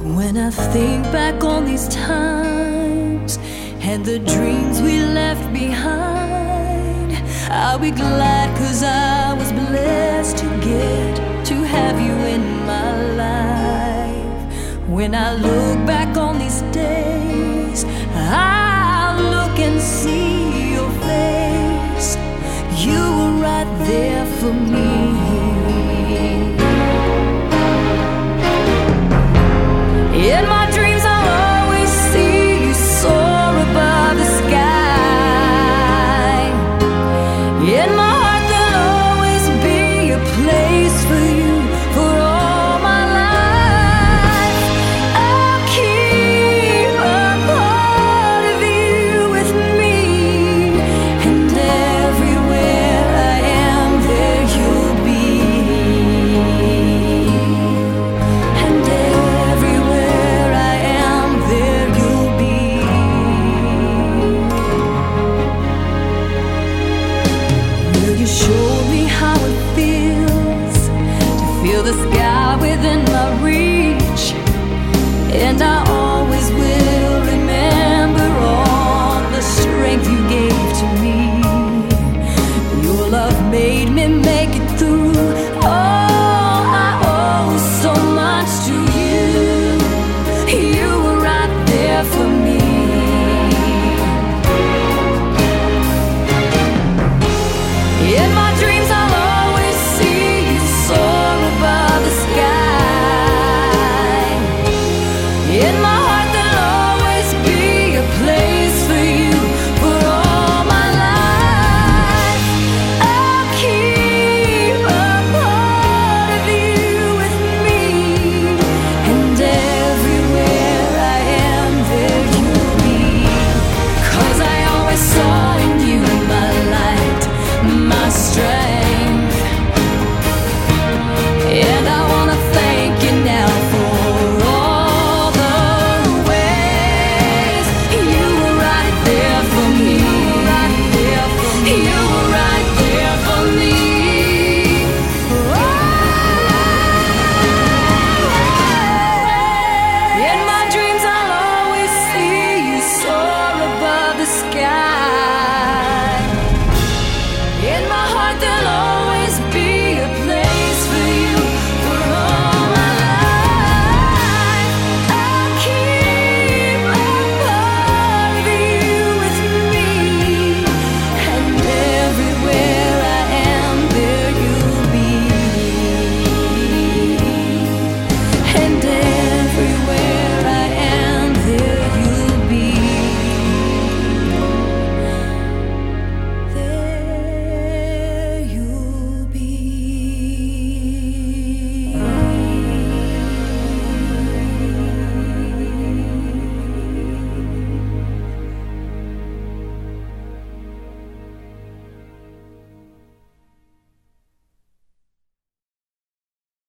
When I think back on these times and the dreams we left behind, I'll be glad 'cause I was blessed to get to have you in my life. When I look back on these days, I'll look and see